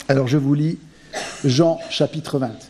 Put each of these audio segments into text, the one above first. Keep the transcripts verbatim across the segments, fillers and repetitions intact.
Alors je vous lis Jean chapitre vingt.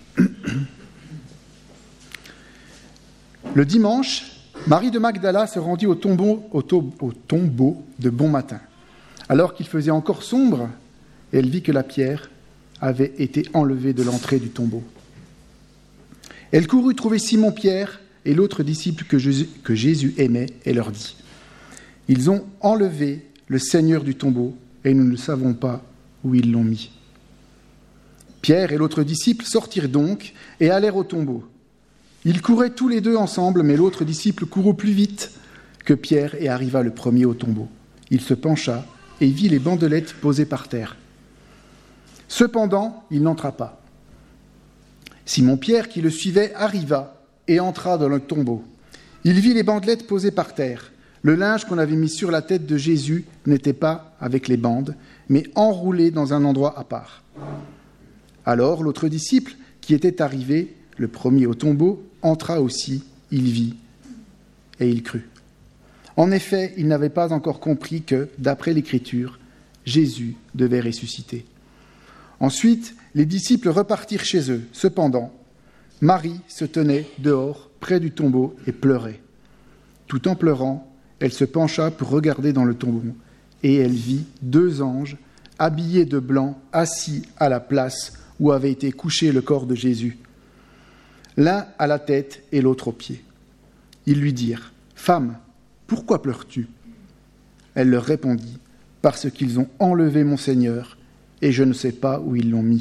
Le dimanche, Marie de Magdala se rendit au tombeau, au, to- au tombeau de bon matin. Alors qu'il faisait encore sombre, elle vit que la pierre avait été enlevée de l'entrée du tombeau. Elle courut trouver Simon-Pierre et l'autre disciple que Jésus, que Jésus aimait et leur dit : « Ils ont enlevé le Seigneur du tombeau et nous ne savons pas où ils l'ont mis. » Pierre et l'autre disciple sortirent donc et allèrent au tombeau. Ils couraient tous les deux ensemble, mais l'autre disciple courut plus vite que Pierre et arriva le premier au tombeau. Il se pencha et vit les bandelettes posées par terre. Cependant, il n'entra pas. Simon-Pierre, qui le suivait, arriva et entra dans le tombeau. Il vit les bandelettes posées par terre. Le linge qu'on avait mis sur la tête de Jésus n'était pas avec les bandes, mais enroulé dans un endroit à part. Alors l'autre disciple, qui était arrivé, le premier au tombeau, entra aussi, il vit et il crut. En effet, il n'avait pas encore compris que, d'après l'Écriture, Jésus devait ressusciter. Ensuite, les disciples repartirent chez eux. Cependant, Marie se tenait dehors, près du tombeau, et pleurait. Tout en pleurant, elle se pencha pour regarder dans le tombeau, et elle vit deux anges, habillés de blanc, assis à la place où avait été couché le corps de Jésus, l'un à la tête et l'autre aux pieds. Ils lui dirent : « Femme, pourquoi pleures-tu » Elle leur répondit : « Parce qu'ils ont enlevé mon Seigneur, et je ne sais pas où ils l'ont mis. »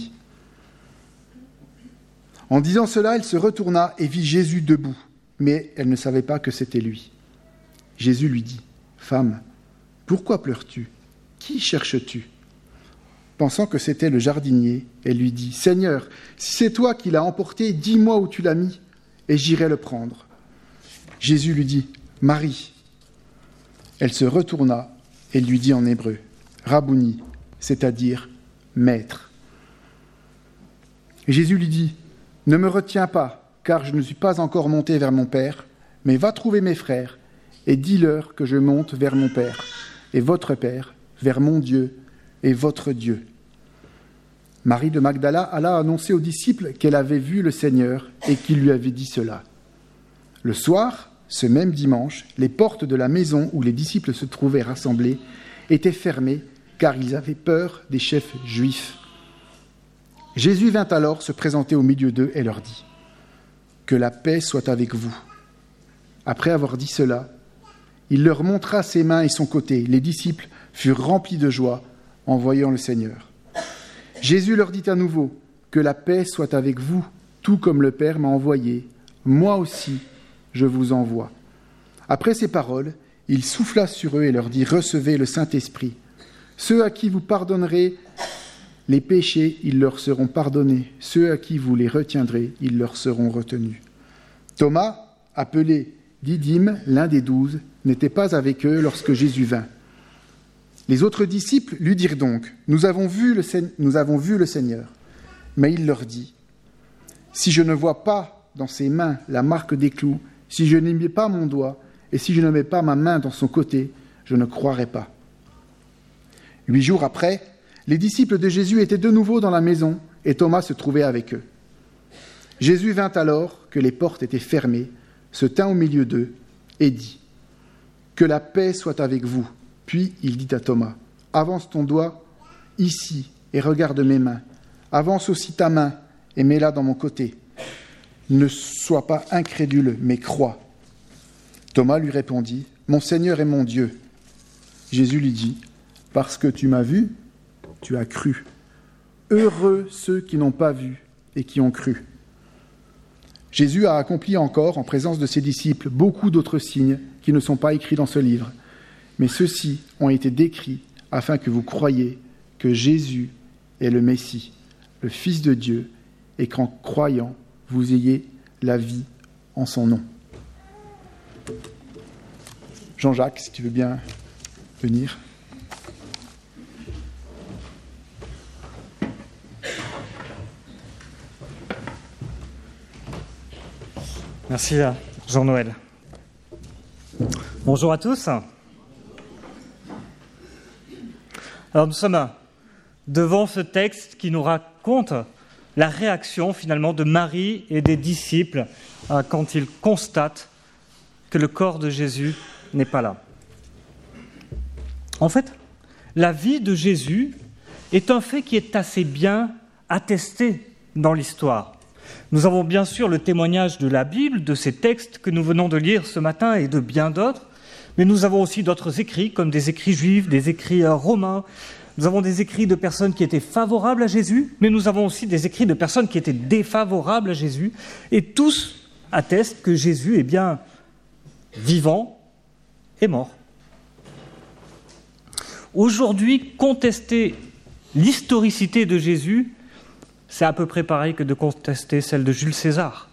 En disant cela, elle se retourna et vit Jésus debout, mais elle ne savait pas que c'était lui. Jésus lui dit : « Femme, pourquoi pleures-tu ? Qui cherches-tu » Pensant que c'était le jardinier, elle lui dit : « Seigneur, si c'est toi qui l'as emporté, dis-moi où tu l'as mis, et j'irai le prendre. » Jésus lui dit : « Marie. » Elle se retourna et lui dit en hébreu : « Rabouni », c'est-à-dire « Maître. » Et Jésus lui dit : « Ne me retiens pas, car je ne suis pas encore monté vers mon Père, mais va trouver mes frères, et dis-leur que je monte vers mon Père, et votre Père, vers mon Dieu, et votre Dieu. » Marie de Magdala alla annoncer aux disciples qu'elle avait vu le Seigneur et qu'il lui avait dit cela. Le soir, ce même dimanche, les portes de la maison où les disciples se trouvaient rassemblés étaient fermées car ils avaient peur des chefs juifs. Jésus vint alors se présenter au milieu d'eux et leur dit : « Que la paix soit avec vous. » Après avoir dit cela, il leur montra ses mains et son côté. Les disciples furent remplis de joie en voyant le Seigneur. Jésus leur dit à nouveau : « Que la paix soit avec vous, tout comme le Père m'a envoyé. Moi aussi, je vous envoie. » Après ces paroles, il souffla sur eux et leur dit : « Recevez le Saint-Esprit. Ceux à qui vous pardonnerez les péchés, ils leur seront pardonnés. Ceux à qui vous les retiendrez, ils leur seront retenus. » Thomas, appelé Didyme, l'un des douze, n'était pas avec eux lorsque Jésus vint. Les autres disciples lui dirent donc : « Nous avons vu le, Seigneur, nous avons vu le Seigneur. » Mais il leur dit : « Si je ne vois pas dans ses mains la marque des clous, si je n'y mets pas mon doigt, et si je ne mets pas ma main dans son côté, je ne croirai pas. » Huit jours après, les disciples de Jésus étaient de nouveau dans la maison, et Thomas se trouvait avec eux. Jésus vint alors, que les portes étaient fermées, se tint au milieu d'eux, et dit : « Que la paix soit avec vous. » Puis il dit à Thomas : « Avance ton doigt ici et regarde mes mains. Avance aussi ta main et mets-la dans mon côté. Ne sois pas incrédule, mais crois. » Thomas lui répondit : « Mon Seigneur et mon Dieu. » Jésus lui dit : « Parce que tu m'as vu, tu as cru. Heureux ceux qui n'ont pas vu et qui ont cru. » Jésus a accompli encore, en présence de ses disciples, beaucoup d'autres signes qui ne sont pas écrits dans ce livre. Mais ceux-ci ont été décrits afin que vous croyiez que Jésus est le Messie, le Fils de Dieu, et qu'en croyant, vous ayez la vie en son nom. Jean-Jacques, si tu veux bien venir. Merci Jean-Noël. Bonjour à tous. Alors nous sommes devant ce texte qui nous raconte la réaction finalement de Marie et des disciples euh, quand ils constatent que le corps de Jésus n'est pas là. En fait, la vie de Jésus est un fait qui est assez bien attesté dans l'histoire. Nous avons bien sûr le témoignage de la Bible, de ces textes que nous venons de lire ce matin et de bien d'autres, mais nous avons aussi d'autres écrits, comme des écrits juifs, des écrits romains. Nous avons des écrits de personnes qui étaient favorables à Jésus, mais nous avons aussi des écrits de personnes qui étaient défavorables à Jésus, et tous attestent que Jésus est bien vivant et mort. Aujourd'hui, contester l'historicité de Jésus, c'est à peu près pareil que de contester celle de Jules César.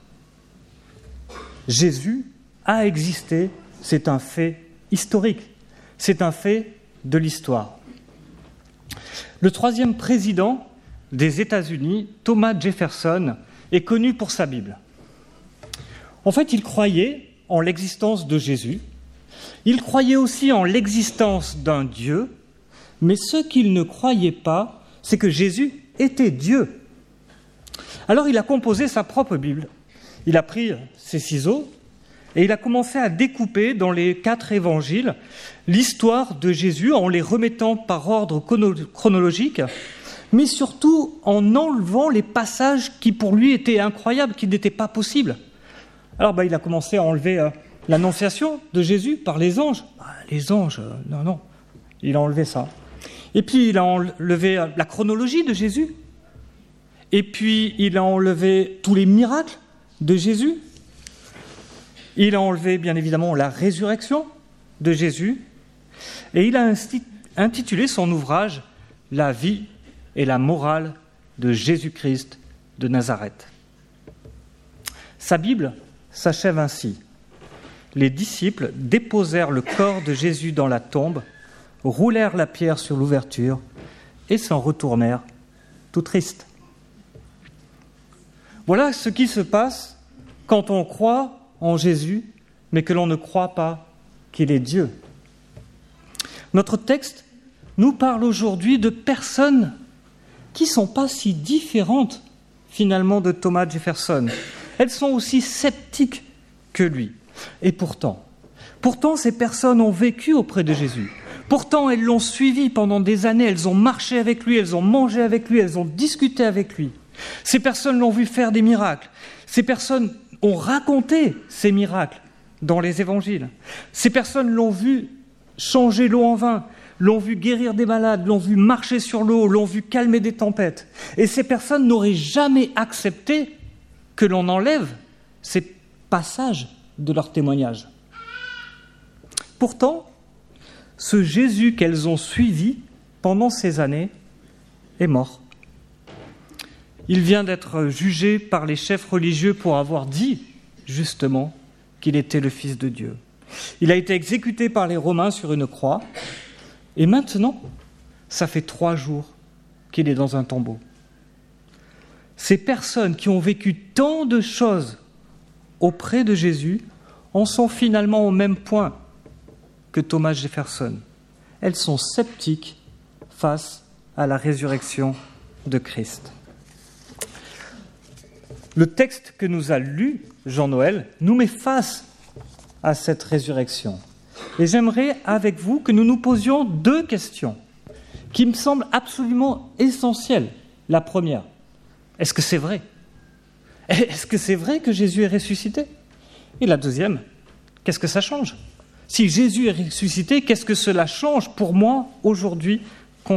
Jésus a existé, c'est un fait historique, c'est un fait de l'histoire. Le troisième président des États-Unis, Thomas Jefferson, est connu pour sa Bible. En fait, il croyait en l'existence de Jésus, il croyait aussi en l'existence d'un Dieu, mais ce qu'il ne croyait pas, c'est que Jésus était Dieu. Alors il a composé sa propre Bible. Il a pris ses ciseaux et il a commencé à découper dans les quatre évangiles l'histoire de Jésus en les remettant par ordre chronologique, mais surtout en enlevant les passages qui pour lui étaient incroyables, qui n'étaient pas possibles. Alors bah, il a commencé à enlever euh, l'annonciation de Jésus par les anges. Bah, les anges, euh, non, non, il a enlevé ça. Et puis il a enlevé euh, la chronologie de Jésus. Et puis, il a enlevé tous les miracles de Jésus. Il a enlevé, bien évidemment, la résurrection de Jésus. Et il a intitulé son ouvrage « La vie et la morale de Jésus-Christ de Nazareth ». Sa Bible s'achève ainsi. Les disciples déposèrent le corps de Jésus dans la tombe, roulèrent la pierre sur l'ouverture et s'en retournèrent tout tristes. Voilà ce qui se passe quand on croit en Jésus, mais que l'on ne croit pas qu'il est Dieu. Notre texte nous parle aujourd'hui de personnes qui ne sont pas si différentes, finalement, de Thomas Jefferson. Elles sont aussi sceptiques que lui. Et pourtant, pourtant, ces personnes ont vécu auprès de Jésus. Pourtant, elles l'ont suivi pendant des années, elles ont marché avec lui, elles ont mangé avec lui, elles ont discuté avec lui. Ces personnes l'ont vu faire des miracles. Ces personnes ont raconté ces miracles dans les évangiles. Ces personnes l'ont vu changer l'eau en vin, l'ont vu guérir des malades, l'ont vu marcher sur l'eau, l'ont vu calmer des tempêtes. Et ces personnes n'auraient jamais accepté que l'on enlève ces passages de leur témoignage. Pourtant, ce Jésus qu'elles ont suivi pendant ces années est mort. Il vient d'être jugé par les chefs religieux pour avoir dit, justement, qu'il était le Fils de Dieu. Il a été exécuté par les Romains sur une croix, et maintenant, ça fait trois jours qu'il est dans un tombeau. Ces personnes qui ont vécu tant de choses auprès de Jésus en sont finalement au même point que Thomas Jefferson. Elles sont sceptiques face à la résurrection de Christ. Le texte que nous a lu Jean-Noël nous met face à cette résurrection. Et j'aimerais avec vous que nous nous posions deux questions qui me semblent absolument essentielles. La première, est-ce que c'est vrai ? Est-ce que c'est vrai que Jésus est ressuscité ? Et la deuxième, qu'est-ce que ça change ? Si Jésus est ressuscité, qu'est-ce que cela change pour moi aujourd'hui concrètement ?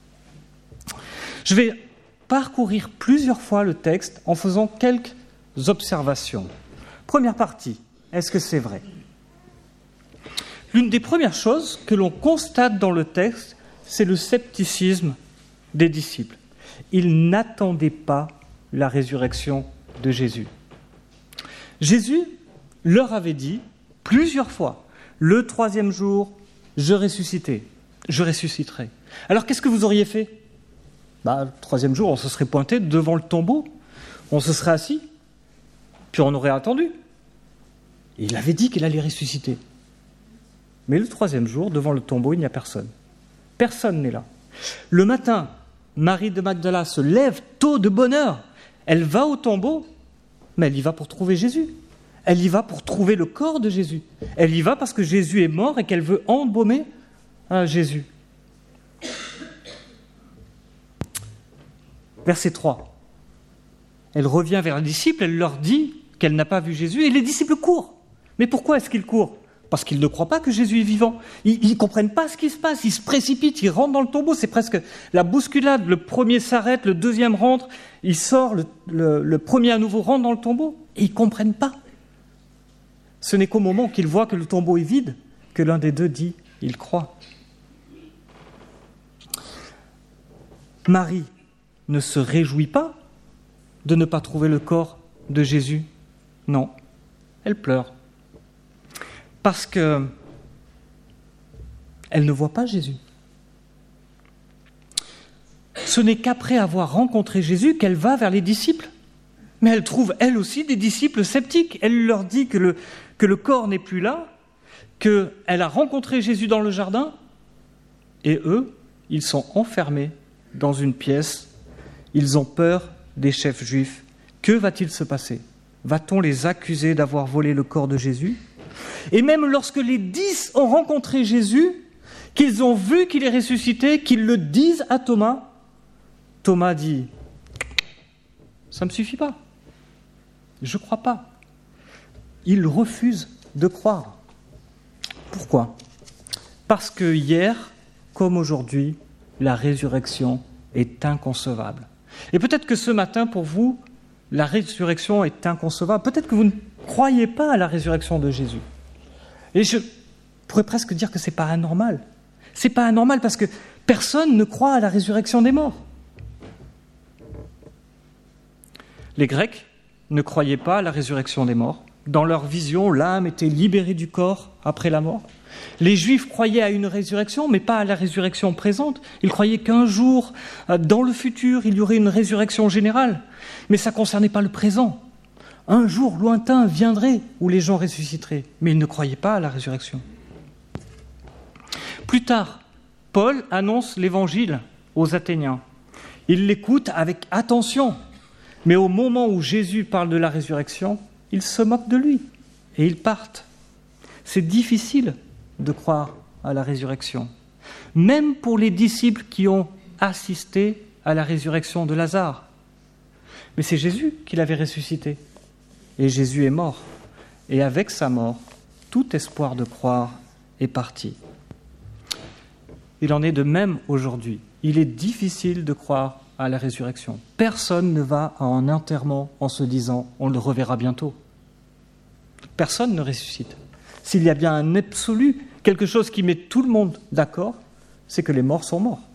Je vais parcourir plusieurs fois le texte en faisant quelques observations. Première partie, est-ce que c'est vrai ? L'une des premières choses que l'on constate dans le texte, c'est le scepticisme des disciples. Ils n'attendaient pas la résurrection de Jésus. Jésus leur avait dit plusieurs fois, le troisième jour, je ressusciterai. Je ressusciterai. Alors qu'est-ce que vous auriez fait ? Bah, le troisième jour, on se serait pointé devant le tombeau, on se serait assis, puis on aurait attendu. Et il avait dit qu'il allait ressusciter. Mais le troisième jour, devant le tombeau, il n'y a personne. Personne n'est là. Le matin, Marie de Magdala se lève tôt de bonne heure. Elle va au tombeau, mais elle y va pour trouver Jésus. Elle y va pour trouver le corps de Jésus. Elle y va parce que Jésus est mort et qu'elle veut embaumer à Jésus. Verset trois. Elle revient vers les disciples, elle leur dit qu'elle n'a pas vu Jésus, et les disciples courent. Mais pourquoi est-ce qu'ils courent ? Parce qu'ils ne croient pas que Jésus est vivant. Ils ne comprennent pas ce qui se passe, ils se précipitent, ils rentrent dans le tombeau, c'est presque la bousculade. Le premier s'arrête, le deuxième rentre, il sort, le, le, le premier à nouveau rentre dans le tombeau, et ils ne comprennent pas. Ce n'est qu'au moment qu'ils voient que le tombeau est vide que l'un des deux dit « il croit ». Marie ne se réjouit pas de ne pas trouver le corps de Jésus. Non, elle pleure. Parce que elle ne voit pas Jésus. Ce n'est qu'après avoir rencontré Jésus qu'elle va vers les disciples. Mais elle trouve, elle aussi, des disciples sceptiques. Elle leur dit que le, que le corps n'est plus là, qu'elle a rencontré Jésus dans le jardin, et eux, ils sont enfermés dans une pièce. Ils ont peur des chefs juifs. Que va-t-il se passer ? Va-t-on les accuser d'avoir volé le corps de Jésus ? Et même lorsque les dix ont rencontré Jésus, qu'ils ont vu qu'il est ressuscité, qu'ils le disent à Thomas, Thomas dit « ça ne me suffit pas, je ne crois pas ». Il refuse de croire. Pourquoi ? Parce que hier, comme aujourd'hui, la résurrection est inconcevable. Et peut-être que ce matin, pour vous, la résurrection est inconcevable. Peut-être que vous ne croyez pas à la résurrection de Jésus. Et je pourrais presque dire que ce n'est pas anormal. Ce n'est pas anormal parce que personne ne croit à la résurrection des morts. Les Grecs ne croyaient pas à la résurrection des morts. Dans leur vision, l'âme était libérée du corps après la mort. Les Juifs croyaient à une résurrection, mais pas à la résurrection présente. Ils croyaient qu'un jour, dans le futur, il y aurait une résurrection générale. Mais ça ne concernait pas le présent. Un jour lointain viendrait où les gens ressusciteraient, mais ils ne croyaient pas à la résurrection. Plus tard, Paul annonce l'évangile aux Athéniens. Ils l'écoutent avec attention, mais au moment où Jésus parle de la résurrection, ils se moquent de lui et ils partent. C'est difficile de croire à la résurrection, même pour les disciples qui ont assisté à la résurrection de Lazare. Mais c'est Jésus qui l'avait ressuscité. Et Jésus est mort. Et avec sa mort, tout espoir de croire est parti. Il en est de même aujourd'hui. Il est difficile de croire à la résurrection. Personne ne va à un enterrement en se disant « on le reverra bientôt ». Personne ne ressuscite. S'il y a bien un absolu, quelque chose qui met tout le monde d'accord, c'est que les morts sont morts.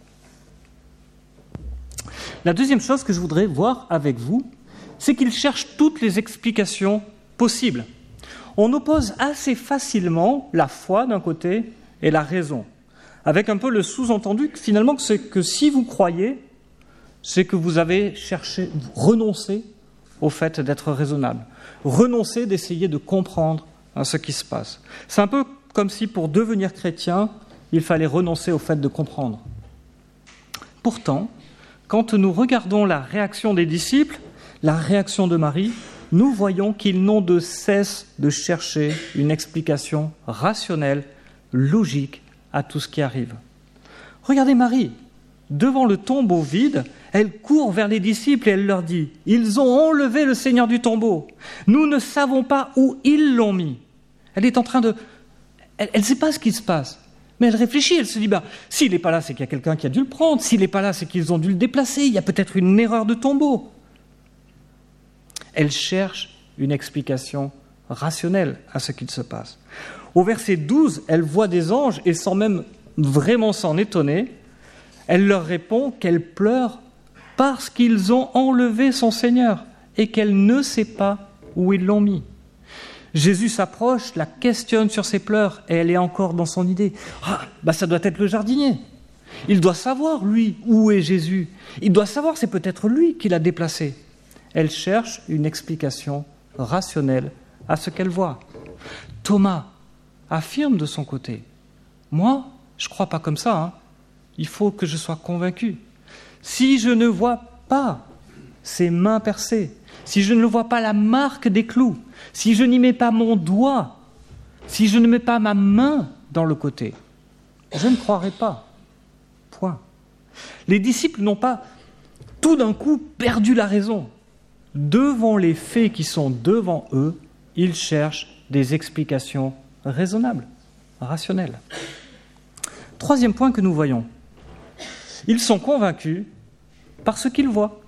La deuxième chose que je voudrais voir avec vous, c'est qu'il cherche toutes les explications possibles. On oppose assez facilement la foi d'un côté et la raison, avec un peu le sous-entendu que finalement c'est que si vous croyez, c'est que vous avez cherché, renoncé au fait d'être raisonnable, renoncé d'essayer de comprendre ce qui se passe. C'est un peu comme si pour devenir chrétien, il fallait renoncer au fait de comprendre. Pourtant, quand nous regardons la réaction des disciples, la réaction de Marie, nous voyons qu'ils n'ont de cesse de chercher une explication rationnelle, logique à tout ce qui arrive. Regardez Marie, devant le tombeau vide, elle court vers les disciples et elle leur dit « Ils ont enlevé le Seigneur du tombeau. Nous ne savons pas où ils l'ont mis. » Elle est en train de... Elle ne sait pas ce qui se passe. Mais elle réfléchit, elle se dit bah, « S'il n'est pas là, c'est qu'il y a quelqu'un qui a dû le prendre. S'il n'est pas là, c'est qu'ils ont dû le déplacer. Il y a peut-être une erreur de tombeau. » Elle cherche une explication rationnelle à ce qu'il se passe. Au verset douze, elle voit des anges et sans même vraiment s'en étonner, elle leur répond qu'elle pleure parce qu'ils ont enlevé son Seigneur et qu'elle ne sait pas où ils l'ont mis. Jésus s'approche, la questionne sur ses pleurs et elle est encore dans son idée. Ah, bah ça doit être le jardinier. Il doit savoir, lui, où est Jésus. Il doit savoir, c'est peut-être lui qui l'a déplacé. Elle cherche une explication rationnelle à ce qu'elle voit. Thomas affirme de son côté, « Moi, je ne crois pas comme ça. Hein. Il faut que je sois convaincu. si je ne vois pas ses mains percées, si je ne vois pas la marque des clous, si je n'y mets pas mon doigt, si je ne mets pas ma main dans le côté, je ne croirai pas. Point. Les disciples n'ont pas tout d'un coup perdu la raison. Devant les faits qui sont devant eux, ils cherchent des explications raisonnables, rationnelles. Troisième point que nous voyons. Ils sont convaincus par ce qu'ils voient.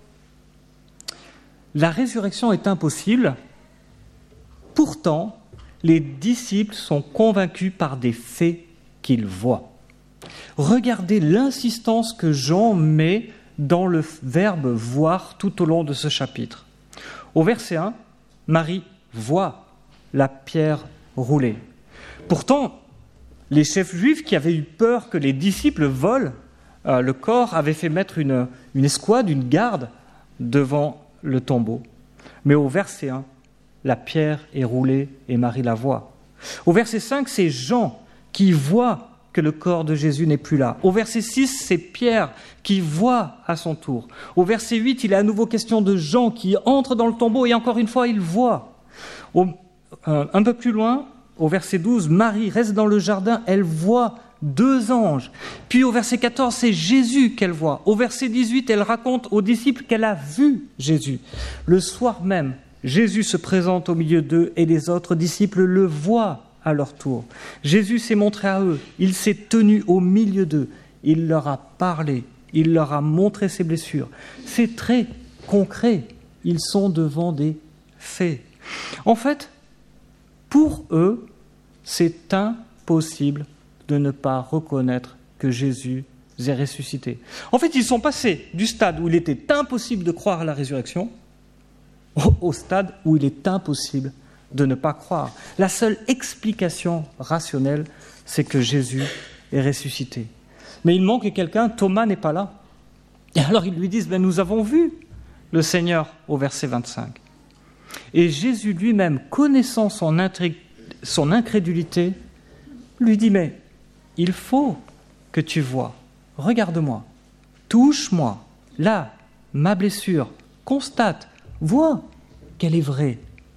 La résurrection est impossible. Pourtant, les disciples sont convaincus par des faits qu'ils voient. Regardez l'insistance que Jean met dans le verbe « voir » tout au long de ce chapitre. Au verset un, Marie voit la pierre rouler. Pourtant, les chefs juifs qui avaient eu peur que les disciples volent euh, le corps avaient fait mettre une, une escouade, une garde devant le tombeau. Mais au verset un, la pierre est roulée et Marie la voit. Au verset cinq, c'est Jean qui voit que le corps de Jésus n'est plus là. Au verset six, c'est Pierre qui voit à son tour. Au verset huit, il est à nouveau question de Jean qui entre dans le tombeau et encore une fois, il voit. Au, euh, un peu plus loin, au verset douze, Marie reste dans le jardin, elle voit deux anges. Puis au verset quatorze, c'est Jésus qu'elle voit. Au verset dix-huit, elle raconte aux disciples qu'elle a vu Jésus. Le soir même, Jésus se présente au milieu d'eux et les autres disciples le voient à leur tour. Jésus s'est montré à eux, il s'est tenu au milieu d'eux, il leur a parlé, il leur a montré ses blessures. C'est très concret, ils sont devant des faits. En fait, pour eux, c'est impossible de ne pas reconnaître que Jésus est ressuscité. En fait, ils sont passés du stade où il était impossible de croire à la résurrection au stade où il est impossible de ne pas croire. La seule explication rationnelle, c'est que Jésus est ressuscité. Mais il manque quelqu'un, Thomas n'est pas là. Et alors ils lui disent, ben, nous avons vu le Seigneur au verset vingt-cinq. Et Jésus lui-même, connaissant son, intré- son incrédulité, lui dit, mais il faut que tu vois, regarde-moi, touche-moi, là, ma blessure, constate, vois qu'elle est vraie.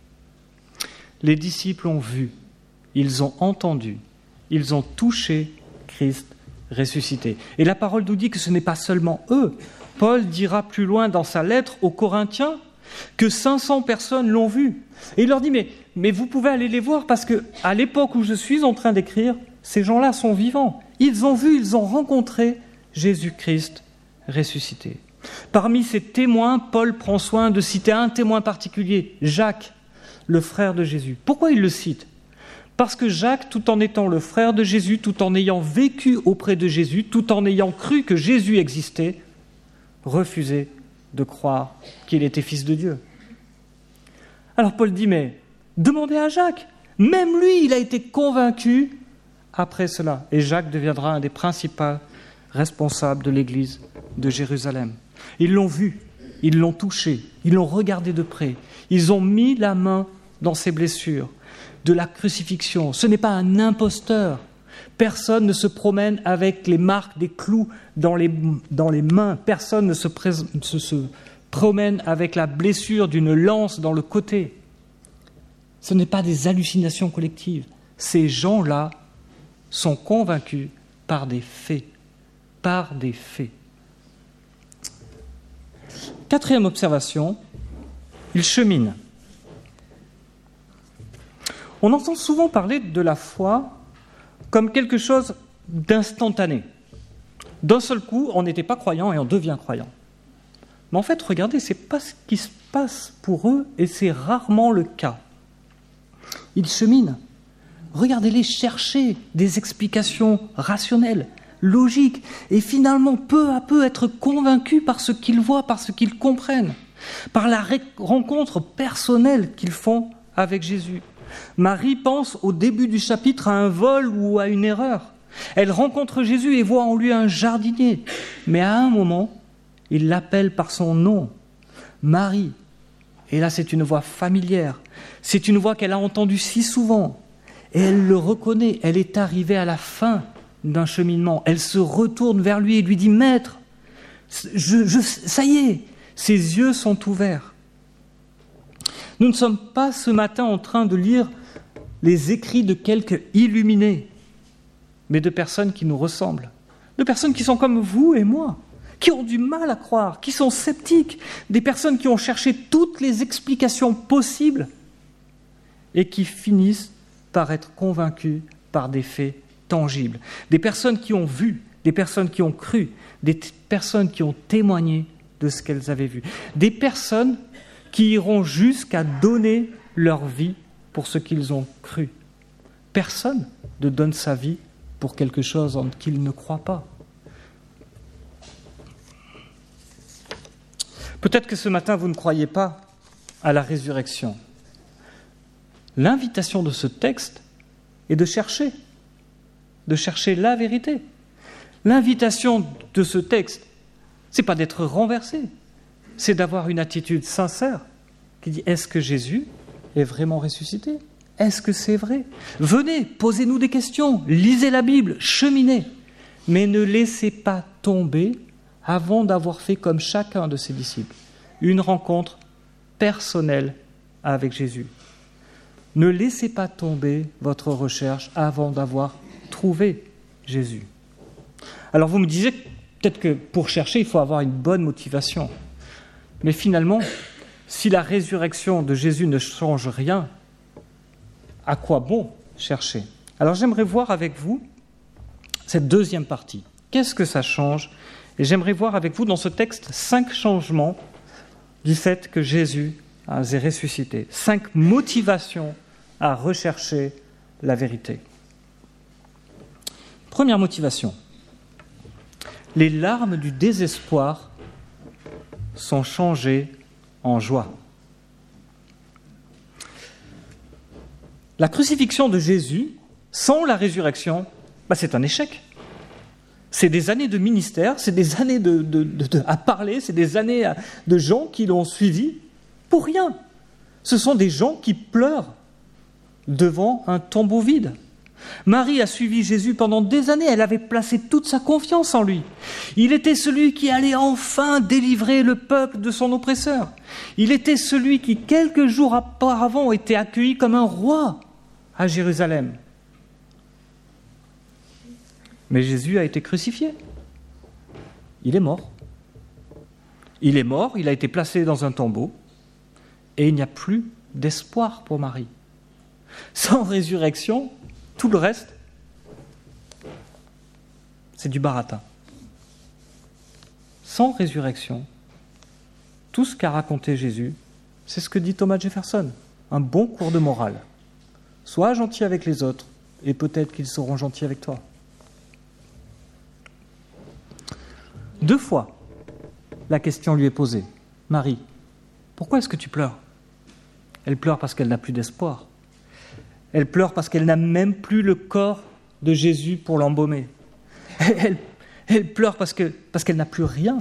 Les disciples ont vu, ils ont entendu, ils ont touché Christ ressuscité. Et la parole nous dit que ce n'est pas seulement eux. Paul dira plus loin dans sa lettre aux Corinthiens que cinq cents personnes l'ont vu. Et il leur dit, mais, mais vous pouvez aller les voir parce qu'à l'époque où je suis en train d'écrire, ces gens-là sont vivants. Ils ont vu, ils ont rencontré Jésus-Christ ressuscité. Parmi ces témoins, Paul prend soin de citer un témoin particulier, Jacques, le frère de Jésus. Pourquoi il le cite ? Parce que Jacques, tout en étant le frère de Jésus, tout en ayant vécu auprès de Jésus, tout en ayant cru que Jésus existait, refusait de croire qu'il était fils de Dieu. Alors Paul dit, mais demandez à Jacques. Même lui, il a été convaincu après cela. Et Jacques deviendra un des principaux responsables de l'Église de Jérusalem. Ils l'ont vu, ils l'ont touché, ils l'ont regardé de près. Ils ont mis la main dans ses blessures de la crucifixion. Ce n'est pas un imposteur. Personne ne se promène avec les marques des clous dans les, dans les mains. Personne ne se, pré, se, se promène avec la blessure d'une lance dans le côté. Ce n'est pas des hallucinations collectives. Ces gens-là sont convaincus par des faits. Par des faits. Quatrième observation, ils cheminent. On entend souvent parler de la foi comme quelque chose d'instantané. D'un seul coup, on n'était pas croyant et on devient croyant. Mais en fait, regardez, ce n'est pas ce qui se passe pour eux et c'est rarement le cas. Ils cheminent. Regardez-les chercher des explications rationnelles, logiques, et finalement, peu à peu, être convaincus par ce qu'ils voient, par ce qu'ils comprennent, par la rencontre personnelle qu'ils font avec Jésus. Marie pense au début du chapitre à un vol ou à une erreur. Elle rencontre Jésus et voit en lui un jardinier. Mais à un moment, il l'appelle par son nom, Marie. Et là, c'est une voix familière. C'est une voix qu'elle a entendue si souvent. Et elle le reconnaît. Elle est arrivée à la fin d'un cheminement. Elle se retourne vers lui et lui dit « Maître, Je, je, ça y est, ses yeux sont ouverts. Nous ne sommes pas ce matin en train de lire les écrits de quelques illuminés, mais de personnes qui nous ressemblent, de personnes qui sont comme vous et moi, qui ont du mal à croire, qui sont sceptiques, des personnes qui ont cherché toutes les explications possibles et qui finissent par être convaincues par des faits tangibles. Des personnes qui ont vu, des personnes qui ont cru, des t- personnes qui ont témoigné de ce qu'elles avaient vu. Des personnes qui iront jusqu'à donner leur vie pour ce qu'ils ont cru. Personne ne donne sa vie pour quelque chose en qu'il ne croit pas. Peut-être que ce matin, vous ne croyez pas à la résurrection. L'invitation de ce texte est de chercher, de chercher la vérité. L'invitation de ce texte, ce n'est pas d'être renversé, c'est d'avoir une attitude sincère qui dit « Est-ce que Jésus est vraiment ressuscité ? Est-ce que c'est vrai ? Venez, posez-nous des questions, lisez la Bible, cheminez, mais ne laissez pas tomber avant d'avoir fait comme chacun de ses disciples, une rencontre personnelle avec Jésus. Ne laissez pas tomber votre recherche avant d'avoir trouvé Jésus. » Alors vous me disiez peut-être que pour chercher, il faut avoir une bonne motivation. Mais finalement, si la résurrection de Jésus ne change rien, à quoi bon chercher ? Alors j'aimerais voir avec vous cette deuxième partie. Qu'est-ce que ça change ? Et j'aimerais voir avec vous dans ce texte cinq changements du fait que Jésus a ressuscité. Cinq motivations à rechercher la vérité. Première motivation. Les larmes du désespoir sont changées en joie. La crucifixion de Jésus, sans la résurrection, bah c'est un échec. C'est des années de ministère, c'est des années de, de, de, de, à parler, c'est des années à, de gens qui l'ont suivi pour rien. Ce sont des gens qui pleurent devant un tombeau vide. Marie a suivi Jésus pendant des années, elle avait placé toute sa confiance en lui. Il était celui qui allait enfin délivrer le peuple de son oppresseur. Il était celui qui, quelques jours auparavant, était accueilli comme un roi à Jérusalem. Mais Jésus a été crucifié. Il est mort. Il est mort, il a été placé dans un tombeau, et il n'y a plus d'espoir pour Marie. Sans résurrection, tout le reste, c'est du baratin. Sans résurrection, tout ce qu'a raconté Jésus, c'est ce que dit Thomas Jefferson, un bon cours de morale. Sois gentil avec les autres, et peut-être qu'ils seront gentils avec toi. Deux fois, la question lui est posée. Marie, pourquoi est-ce que tu pleures ? Elle pleure parce qu'elle n'a plus d'espoir. Elle pleure parce qu'elle n'a même plus le corps de Jésus pour l'embaumer. Elle, elle pleure parce que, parce qu'elle n'a plus rien.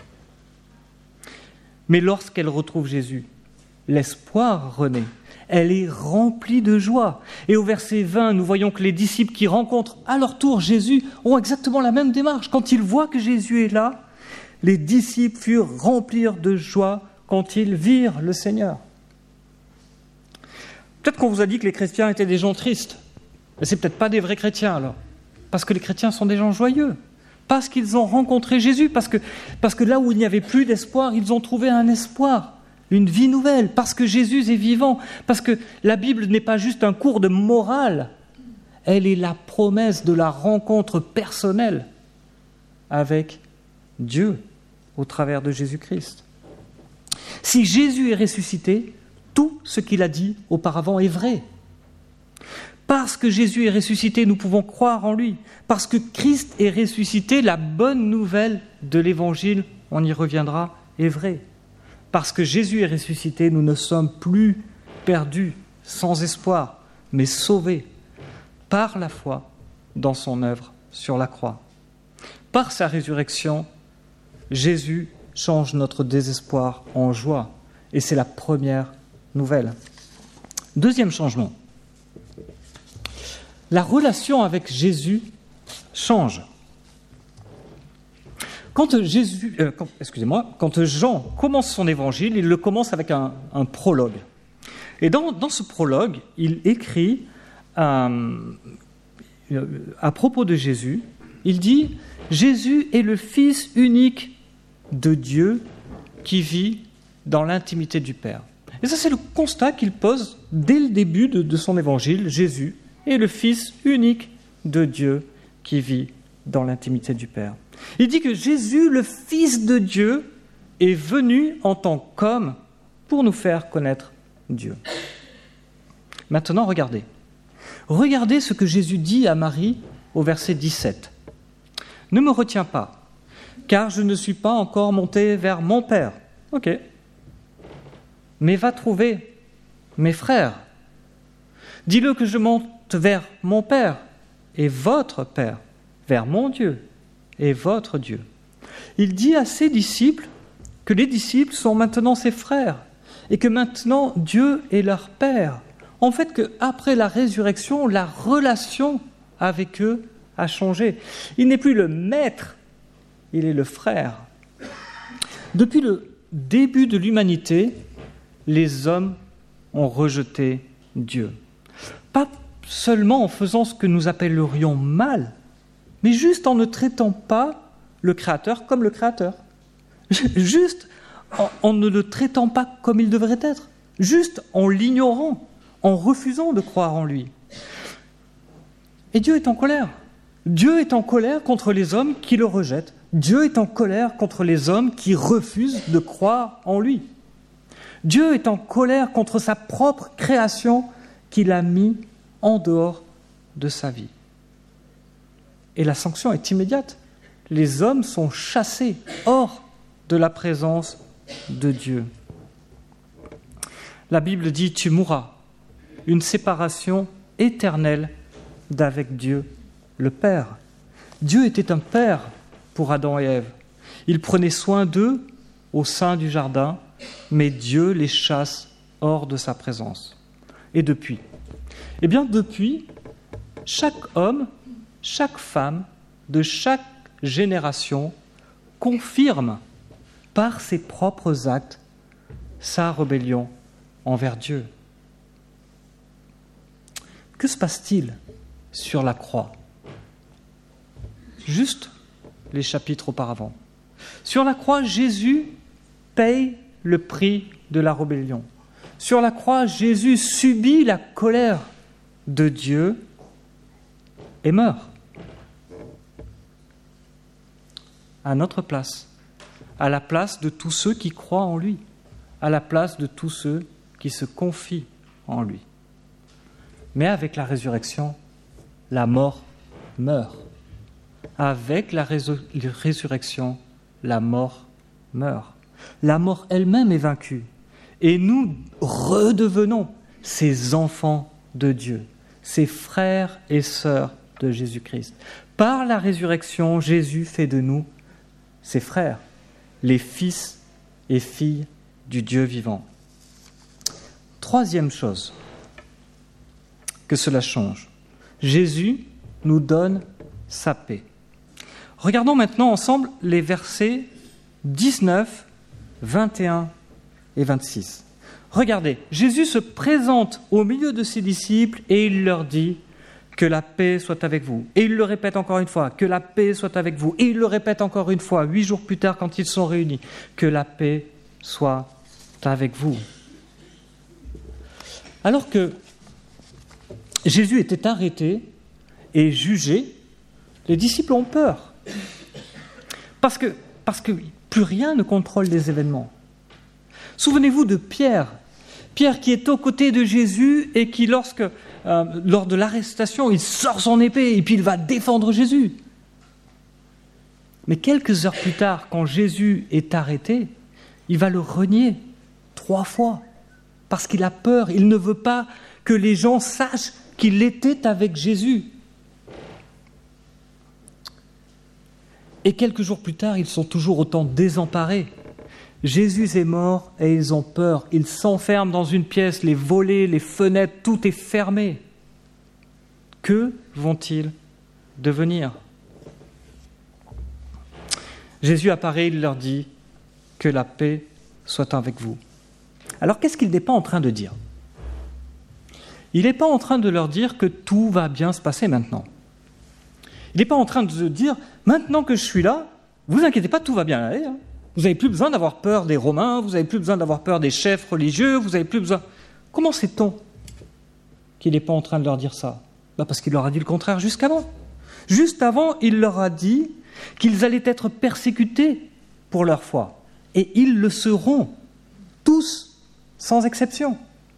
Mais lorsqu'elle retrouve Jésus, l'espoir renaît. Elle est remplie de joie. Et au verset vingt, nous voyons que les disciples qui rencontrent à leur tour Jésus ont exactement la même démarche. Quand ils voient que Jésus est là, les disciples furent remplis de joie quand ils virent le Seigneur. Peut-être qu'on vous a dit que les chrétiens étaient des gens tristes. Mais c'est peut-être pas des vrais chrétiens alors. Parce que les chrétiens sont des gens joyeux. Parce qu'ils ont rencontré Jésus. Parce que, parce que là où il n'y avait plus d'espoir, ils ont trouvé un espoir, une vie nouvelle. Parce que Jésus est vivant. Parce que la Bible n'est pas juste un cours de morale. Elle est la promesse de la rencontre personnelle avec Dieu au travers de Jésus-Christ. Si Jésus est ressuscité, tout ce qu'il a dit auparavant est vrai. Parce que Jésus est ressuscité, nous pouvons croire en lui. Parce que Christ est ressuscité, la bonne nouvelle de l'Évangile, on y reviendra, est vraie. Parce que Jésus est ressuscité, nous ne sommes plus perdus, sans espoir, mais sauvés par la foi dans son œuvre sur la croix. Par sa résurrection, Jésus change notre désespoir en joie. Et c'est la première nouvelle. Deuxième changement. La relation avec Jésus change. Quand Jésus, euh, quand, excusez-moi, quand Jean commence son évangile, il le commence avec un, un prologue. Et dans, dans ce prologue, il écrit euh, à propos de Jésus, il dit « Jésus est le Fils unique de Dieu qui vit dans l'intimité du Père ». Et ça, c'est le constat qu'il pose dès le début de, de son évangile. Jésus est le Fils unique de Dieu qui vit dans l'intimité du Père. Il dit que Jésus, le Fils de Dieu, est venu en tant qu'homme pour nous faire connaître Dieu. Maintenant, regardez. Regardez ce que Jésus dit à Marie au verset dix-sept. « Ne me retiens pas, car je ne suis pas encore monté vers mon Père. » Ok. Mais va trouver mes frères. Dis-le que je monte vers mon Père et votre Père, vers mon Dieu et votre Dieu. Il dit à ses disciples que les disciples sont maintenant ses frères et que maintenant Dieu est leur Père. En fait, qu'après la résurrection, la relation avec eux a changé. Il n'est plus le maître, il est le frère. Depuis le début de l'humanité, les hommes ont rejeté Dieu. Pas seulement en faisant ce que nous appellerions mal, mais juste en ne traitant pas le Créateur comme le Créateur. Juste en, en ne le traitant pas comme il devrait être. Juste en l'ignorant, en refusant de croire en lui. Et Dieu est en colère. Dieu est en colère contre les hommes qui le rejettent. Dieu est en colère contre les hommes qui refusent de croire en lui. Dieu est en colère contre sa propre création qu'il a mis en dehors de sa vie. Et la sanction est immédiate. Les hommes sont chassés hors de la présence de Dieu. La Bible dit « tu mourras », une séparation éternelle d'avec Dieu, le Père. Dieu était un Père pour Adam et Ève. Il prenait soin d'eux au sein du jardin, mais Dieu les chasse hors de sa présence. Et depuis ? Eh bien, depuis, chaque homme, chaque femme, de chaque génération, confirme par ses propres actes sa rébellion envers Dieu. Que se passe-t-il sur la croix ? Juste les chapitres auparavant. Sur la croix, Jésus paye le prix de la rébellion. Sur la croix, Jésus subit la colère de Dieu et meurt. À notre place, à la place de tous ceux qui croient en lui, à la place de tous ceux qui se confient en lui. Mais avec la résurrection, la mort meurt. Avec la résur- résurrection, la mort meurt. La mort elle-même est vaincue. Et nous redevenons ces enfants de Dieu, ces frères et sœurs de Jésus-Christ. Par la résurrection, Jésus fait de nous ses frères, les fils et filles du Dieu vivant. Troisième chose que cela change, Jésus nous donne sa paix. Regardons maintenant ensemble les versets dix-neuf, vingt et un et vingt-six. Regardez, Jésus se présente au milieu de ses disciples et il leur dit que la paix soit avec vous. Et il le répète encore une fois, que la paix soit avec vous. Et il le répète encore une fois, huit jours plus tard quand ils sont réunis, que la paix soit avec vous. Alors que Jésus était arrêté et jugé, les disciples ont peur. Parce que, parce que plus rien ne contrôle les événements. Souvenez-vous de Pierre. Pierre qui est aux côtés de Jésus et qui, lorsque, euh, lors de l'arrestation, il sort son épée et puis il va défendre Jésus. Mais quelques heures plus tard, quand Jésus est arrêté, il va le renier trois fois parce qu'il a peur. Il ne veut pas que les gens sachent qu'il était avec Jésus. Et quelques jours plus tard, ils sont toujours autant désemparés. Jésus est mort et ils ont peur. Ils s'enferment dans une pièce, les volets, les fenêtres, tout est fermé. Que vont-ils devenir ? Jésus apparaît, il leur dit « Que la paix soit avec vous ». Alors qu'est-ce qu'il n'est pas en train de dire ? Il n'est pas en train de leur dire que tout va bien se passer maintenant. Il n'est pas en train de dire « Maintenant que je suis là, vous inquiétez pas, tout va bien aller. Hein. Vous n'avez plus besoin d'avoir peur des Romains, vous n'avez plus besoin d'avoir peur des chefs religieux, vous n'avez plus besoin... » Comment sait-on qu'il n'est pas en train de leur dire ça ? Ben parce qu'il leur a dit le contraire jusqu'avant. Juste avant, il leur a dit qu'ils allaient être persécutés pour leur foi. Et ils le seront, tous, sans exception.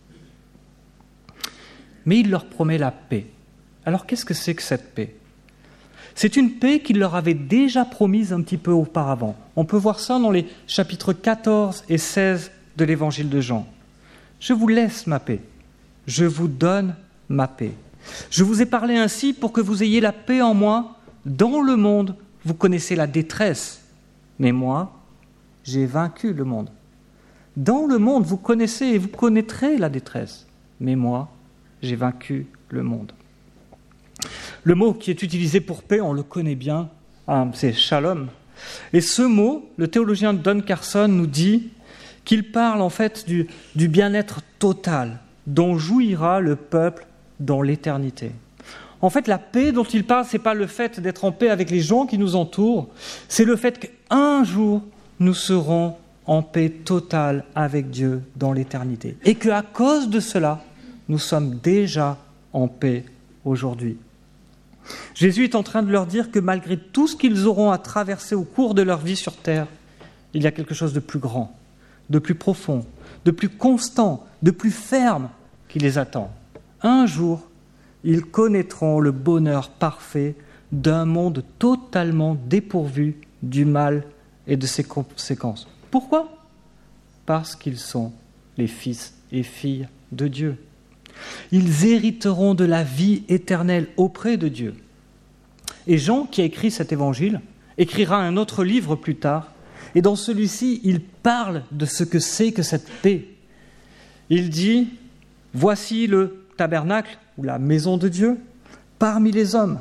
Mais il leur promet la paix. Alors qu'est-ce que c'est que cette paix ? C'est une paix qu'il leur avait déjà promise un petit peu auparavant. On peut voir ça dans les chapitres quatorze et seize de l'évangile de Jean. « Je vous laisse ma paix, je vous donne ma paix. Je vous ai parlé ainsi pour que vous ayez la paix en moi. Dans le monde, vous connaissez la détresse, mais moi, j'ai vaincu le monde. Dans le monde, vous connaissez et vous connaîtrez la détresse, mais moi, j'ai vaincu le monde. » Le mot qui est utilisé pour paix, on le connaît bien, hein, c'est shalom. Et ce mot, le théologien Don Carson nous dit qu'il parle en fait du, du bien-être total dont jouira le peuple dans l'éternité. En fait, la paix dont il parle, ce n'est pas le fait d'être en paix avec les gens qui nous entourent, c'est le fait qu'un jour, nous serons en paix totale avec Dieu dans l'éternité. Et qu'à cause de cela, nous sommes déjà en paix aujourd'hui. Jésus est en train de leur dire que malgré tout ce qu'ils auront à traverser au cours de leur vie sur terre, il y a quelque chose de plus grand, de plus profond, de plus constant, de plus ferme qui les attend. Un jour, ils connaîtront le bonheur parfait d'un monde totalement dépourvu du mal et de ses conséquences. Pourquoi ? Parce qu'ils sont les fils et filles de Dieu. Ils hériteront de la vie éternelle auprès de Dieu. Et Jean, qui a écrit cet évangile, écrira un autre livre plus tard, et dans celui-ci, il parle de ce que c'est que cette paix. Il dit « Voici le tabernacle, ou la maison de Dieu, parmi les hommes.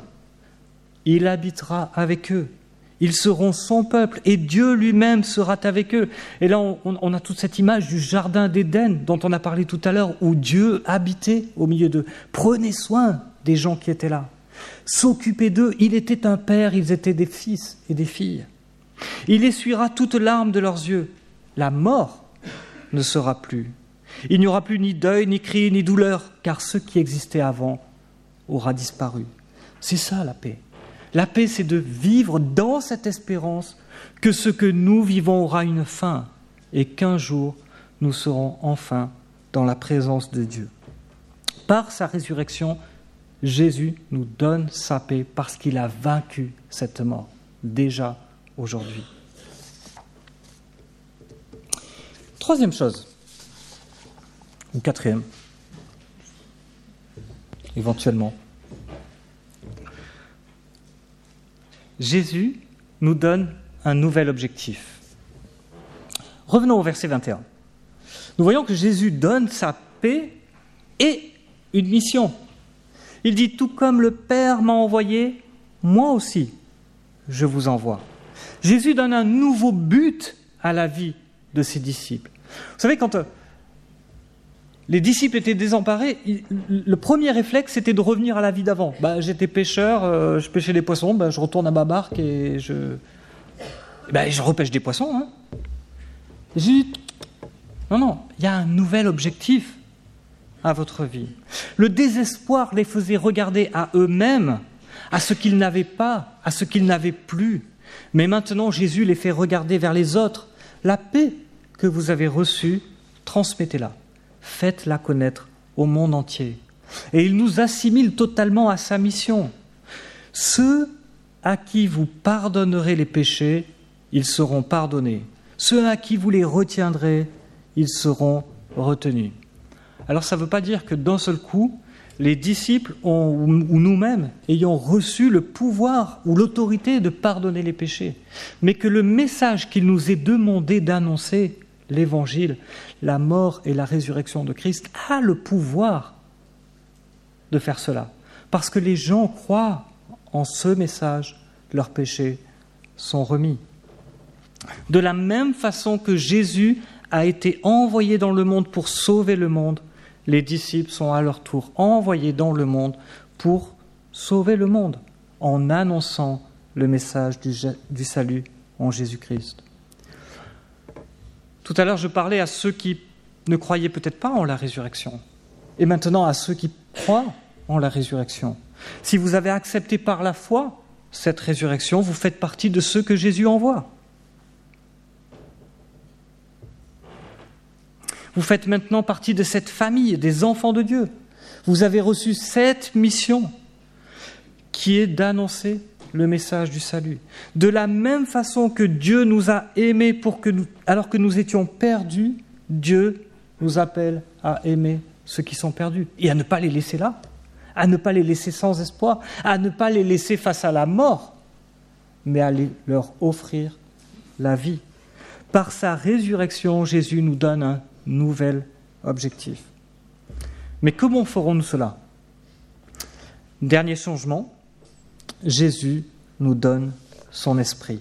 Il habitera avec eux. Ils seront son peuple, et Dieu lui-même sera avec eux. » Et là, on, on a toute cette image du jardin d'Éden, dont on a parlé tout à l'heure, où Dieu habitait au milieu d'eux. Prenez soin des gens qui étaient là. S'occuper d'eux. Il était un père, ils étaient des fils et des filles. Il essuiera toute larme de leurs yeux. La mort ne sera plus. Il n'y aura plus ni deuil, ni cri, ni douleur, car ce qui existait avant aura disparu. C'est ça la paix. La paix, c'est de vivre dans cette espérance que ce que nous vivons aura une fin et qu'un jour, nous serons enfin dans la présence de Dieu. Par sa résurrection, Jésus nous donne sa paix parce qu'il a vaincu cette mort, déjà aujourd'hui. Troisième chose, ou quatrième, éventuellement. Jésus nous donne un nouvel objectif. Revenons au verset vingt et un. Nous voyons que Jésus donne sa paix et une mission. Il dit « Tout comme le Père m'a envoyé, moi aussi, je vous envoie ». Jésus donne un nouveau but à la vie de ses disciples. Vous savez, quand euh, les disciples étaient désemparés, il, le premier réflexe, c'était de revenir à la vie d'avant. Bah, j'étais pêcheur, euh, je pêchais des poissons, bah, je retourne à ma barque et je, bah, je repêche des poissons. Hein. J'ai dit, non, non, il y a un nouvel objectif à votre vie. Le désespoir les faisait regarder à eux-mêmes, à ce qu'ils n'avaient pas, à ce qu'ils n'avaient plus. Mais maintenant, Jésus les fait regarder vers les autres. La paix que vous avez reçue, transmettez-la. Faites-la connaître au monde entier. Et il nous assimile totalement à sa mission. Ceux à qui vous pardonnerez les péchés, ils seront pardonnés. Ceux à qui vous les retiendrez, ils seront retenus. Alors ça ne veut pas dire que d'un seul coup, les disciples ont, ou nous-mêmes ayons reçu le pouvoir ou l'autorité de pardonner les péchés, mais que le message qu'il nous est demandé d'annoncer, l'Évangile, la mort et la résurrection de Christ, a le pouvoir de faire cela. Parce que les gens croient en ce message, leurs péchés sont remis. De la même façon que Jésus a été envoyé dans le monde pour sauver le monde, les disciples sont à leur tour envoyés dans le monde pour sauver le monde en annonçant le message du, du salut en Jésus-Christ. Tout à l'heure, je parlais à ceux qui ne croyaient peut-être pas en la résurrection, et maintenant à ceux qui croient en la résurrection. Si vous avez accepté par la foi cette résurrection, vous faites partie de ceux que Jésus envoie. Vous faites maintenant partie de cette famille des enfants de Dieu. Vous avez reçu cette mission qui est d'annoncer le message du salut. De la même façon que Dieu nous a aimés pour que nous, alors que nous étions perdus, Dieu nous appelle à aimer ceux qui sont perdus et à ne pas les laisser là, à ne pas les laisser sans espoir, à ne pas les laisser face à la mort, mais à les, leur offrir la vie. Par sa résurrection, Jésus nous donne un nouvel objectif. Mais comment ferons-nous cela ? Dernier changement, Jésus nous donne son esprit.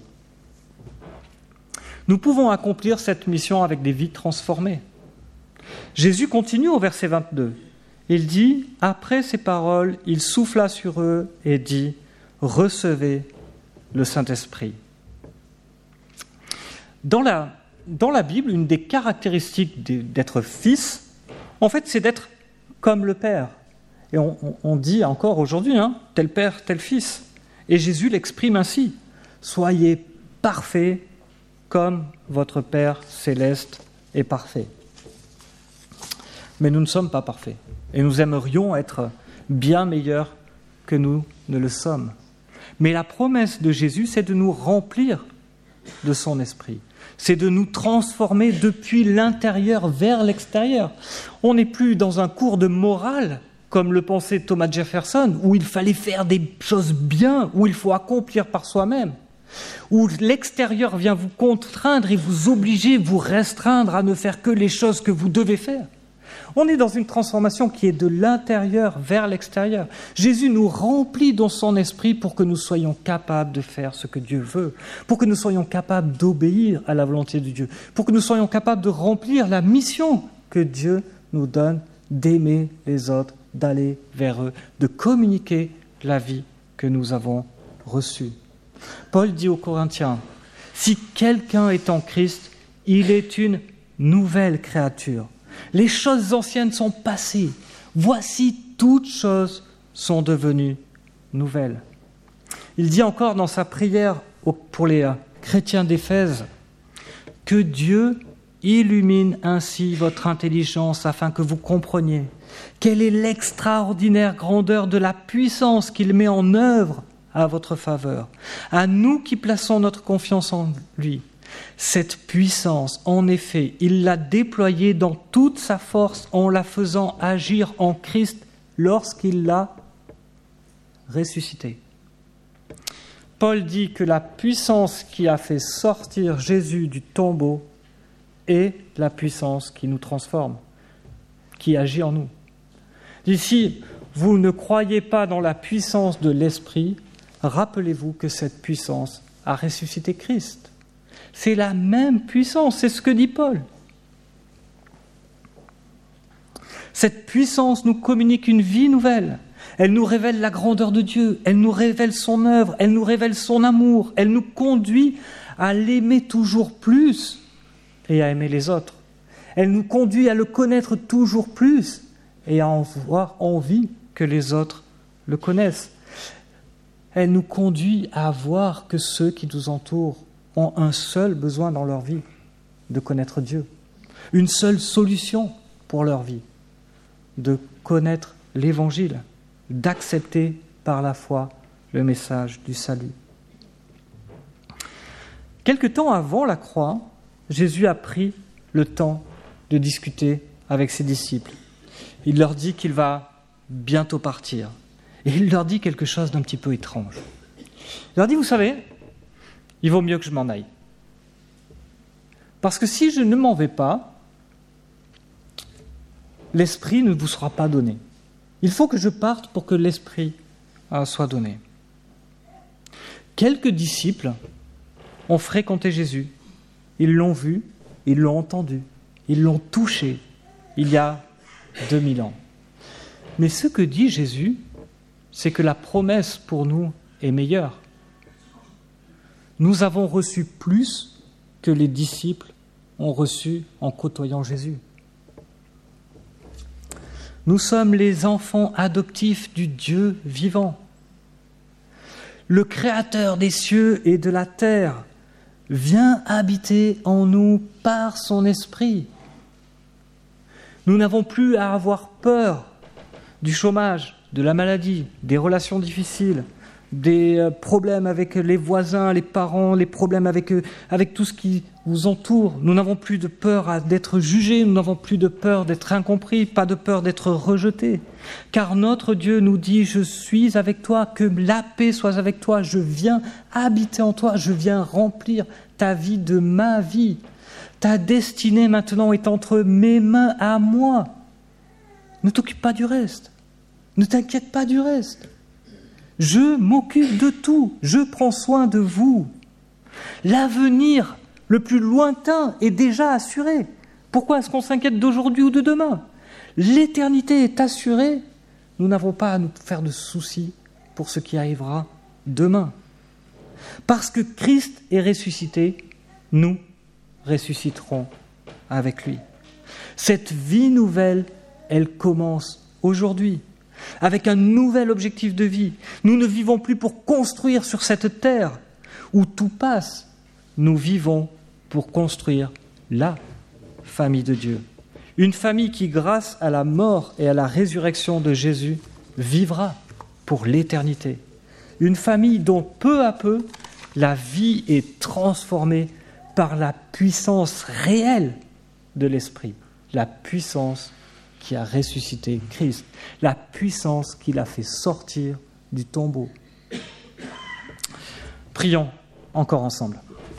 Nous pouvons accomplir cette mission avec des vies transformées. Jésus continue au verset vingt-deux. Il dit, après ces paroles, il souffla sur eux et dit, « Recevez le Saint-Esprit ». Dans la, dans la Bible, une des caractéristiques d'être fils, en fait, c'est d'être comme le Père. Et on, on, on dit encore aujourd'hui, hein, tel Père, tel Fils. Et Jésus l'exprime ainsi, « Soyez parfaits comme votre Père céleste est parfait. » Mais nous ne sommes pas parfaits. Et nous aimerions être bien meilleurs que nous ne le sommes. Mais la promesse de Jésus, c'est de nous remplir de son esprit. C'est de nous transformer depuis l'intérieur vers l'extérieur. On n'est plus dans un cours de morale, comme le pensait Thomas Jefferson, où il fallait faire des choses bien, où il faut accomplir par soi-même, où l'extérieur vient vous contraindre et vous obliger, vous restreindre à ne faire que les choses que vous devez faire. On est dans une transformation qui est de l'intérieur vers l'extérieur. Jésus nous remplit dans son esprit pour que nous soyons capables de faire ce que Dieu veut, pour que nous soyons capables d'obéir à la volonté de Dieu, pour que nous soyons capables de remplir la mission que Dieu nous donne, d'aimer les autres, d'aller vers eux, de communiquer la vie que nous avons reçue. Paul dit aux Corinthiens, « Si quelqu'un est en Christ, il est une nouvelle créature. Les choses anciennes sont passées. Voici, toutes choses sont devenues nouvelles. » Il dit encore dans sa prière pour les chrétiens d'Éphèse que Dieu illumine ainsi votre intelligence afin que vous compreniez quelle est l'extraordinaire grandeur de la puissance qu'il met en œuvre à votre faveur. À nous qui plaçons notre confiance en lui. Cette puissance, en effet, il l'a déployée dans toute sa force en la faisant agir en Christ lorsqu'il l'a ressuscité. Paul dit que la puissance qui a fait sortir Jésus du tombeau est la puissance qui nous transforme, qui agit en nous. Ici, vous ne croyez pas dans la puissance de l'Esprit, rappelez-vous que cette puissance a ressuscité Christ. C'est la même puissance, c'est ce que dit Paul. Cette puissance nous communique une vie nouvelle. Elle nous révèle la grandeur de Dieu, elle nous révèle son œuvre, elle nous révèle son amour, elle nous conduit à l'aimer toujours plus et à aimer les autres. Elle nous conduit à le connaître toujours plus et à en avoir envie que les autres le connaissent. Elle nous conduit à voir que ceux qui nous entourent ont un seul besoin dans leur vie, de connaître Dieu. Une seule solution pour leur vie, de connaître l'Évangile, d'accepter par la foi le message du salut. Quelque temps avant la croix, Jésus a pris le temps de discuter avec ses disciples. Il leur dit qu'il va bientôt partir. Et il leur dit quelque chose d'un petit peu étrange. Il leur dit, vous savez, il vaut mieux que je m'en aille. Parce que si je ne m'en vais pas, l'Esprit ne vous sera pas donné. Il faut que je parte pour que l'Esprit soit donné. Quelques disciples ont fréquenté Jésus ils l'ont vu, ils l'ont entendu, ils l'ont touché il y a deux mille ans. Mais ce que dit Jésus, c'est que la promesse pour nous est meilleure. Nous avons reçu plus que les disciples ont reçu en côtoyant Jésus. Nous sommes les enfants adoptifs du Dieu vivant. Le Créateur des cieux et de la terre vient habiter en nous par son esprit. Nous n'avons plus à avoir peur du chômage, de la maladie, des relations difficiles, des problèmes avec les voisins, les parents, les problèmes avec, avec tout ce qui vous entoure. Nous n'avons plus de peur d'être jugés, nous n'avons plus de peur d'être incompris, pas de peur d'être rejetés. Car notre Dieu nous dit « Je suis avec toi, que la paix soit avec toi, je viens habiter en toi, je viens remplir ta vie de ma vie. Ta destinée maintenant est entre mes mains à moi. Ne t'occupe pas du reste, ne t'inquiète pas du reste. Je m'occupe de tout, je prends soin de vous. L'avenir le plus lointain est déjà assuré. Pourquoi est-ce qu'on s'inquiète d'aujourd'hui ou de demain ? L'éternité est assurée. Nous n'avons pas à nous faire de soucis pour ce qui arrivera demain. Parce que Christ est ressuscité, nous ressusciterons avec lui. Cette vie nouvelle, elle commence aujourd'hui, avec un nouvel objectif de vie. Nous ne vivons plus pour construire sur cette terre où tout passe. Nous vivons pour construire la famille de Dieu. Une famille qui, grâce à la mort et à la résurrection de Jésus, vivra pour l'éternité. Une famille dont peu à peu, la vie est transformée par la puissance réelle de l'Esprit, la puissance qui a ressuscité Christ, la puissance qui l'a fait sortir du tombeau. Prions encore ensemble.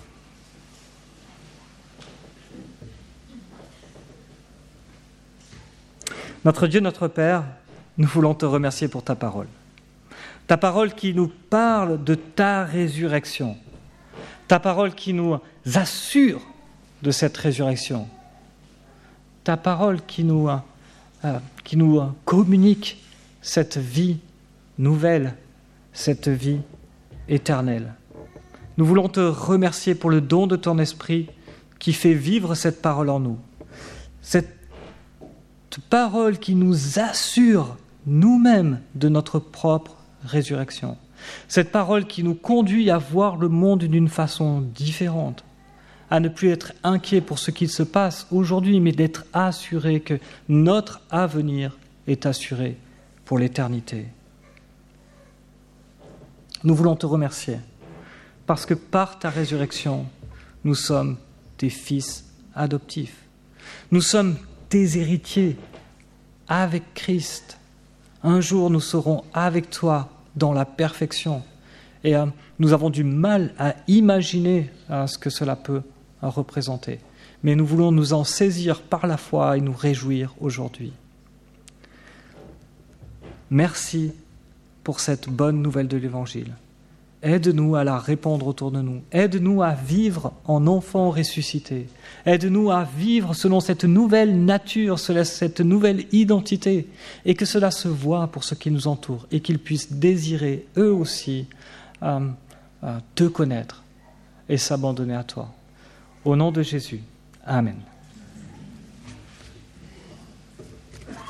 Notre Dieu, notre Père, nous voulons te remercier pour ta parole. Ta parole qui nous parle de ta résurrection. Ta parole qui nous assure de cette résurrection. Ta parole qui nous, euh, qui nous communique cette vie nouvelle, cette vie éternelle. Nous voulons te remercier pour le don de ton esprit qui fait vivre cette parole en nous. Cette parole qui nous assure nous-mêmes de notre propre résurrection. Cette parole qui nous conduit à voir le monde d'une façon différente, à ne plus être inquiet pour ce qu'il se passe aujourd'hui, mais d'être assuré que notre avenir est assuré pour l'éternité. Nous voulons te remercier parce que par ta résurrection, nous sommes tes fils adoptifs. Nous sommes tes héritiers avec Christ. Un jour, nous serons avec toi dans la perfection. Et euh, nous avons du mal à imaginer euh, ce que cela peut euh, représenter. Mais nous voulons nous en saisir par la foi et nous réjouir aujourd'hui. Merci pour cette bonne nouvelle de l'Évangile. Aide-nous à la répandre autour de nous. Aide-nous à vivre en enfants ressuscités. Aide-nous à vivre selon cette nouvelle nature, cette nouvelle identité, et que cela se voie pour ceux qui nous entourent, et qu'ils puissent désirer eux aussi euh, euh, te connaître et s'abandonner à toi. Au nom de Jésus, Amen.